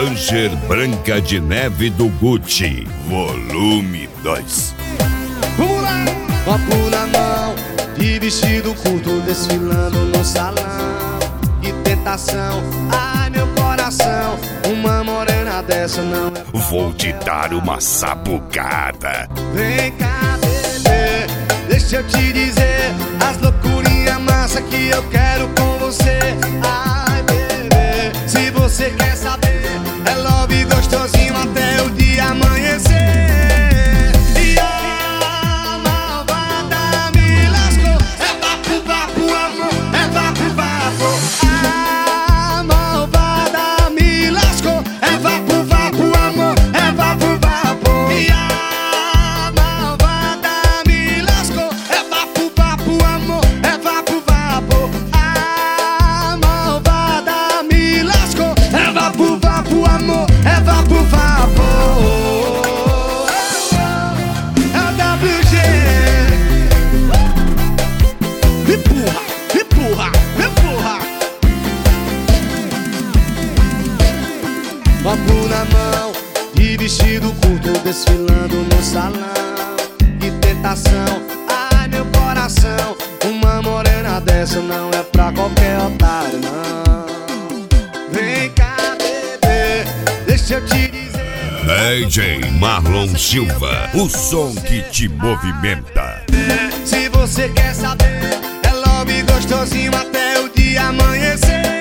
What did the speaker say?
Ranger Branca de Neve do Gucci, volume 2. Vamos lá! Copo na mão, de vestido curto, desfilando no salão. Que tentação, ai meu coração, uma morena dessa não é. Vou te dar uma sapucada. Vem cá, bebê, deixa eu te dizer as loucurinhas massa que eu quero com você. Ai, bebê, se você quer saber, é love gostosinho até o dia amanhecer. E a malvada me lascou. É vapo, vapo, amor, é vapo, vapo. A malvada me lascou. É vapo, vapo, amor, é vapo, vapo. E a malvada me lascou. É vapo, vapo, amor, é vapo, vapo. A malvada me lascou. É vapo, vapo, amor, é vapo, vapo. É o WG. Empurra, empurra, empurra. Copo na mão, de vestido curto, desfilando no salão. Que tentação, ai meu coração, uma morena dessa não é pra qualquer otário, não. Vem cá, bebê, deixa eu te dizer. DJ Marlon Silva, o som que te movimenta. Se você quer saber, é love gostosinho até o dia amanhecer.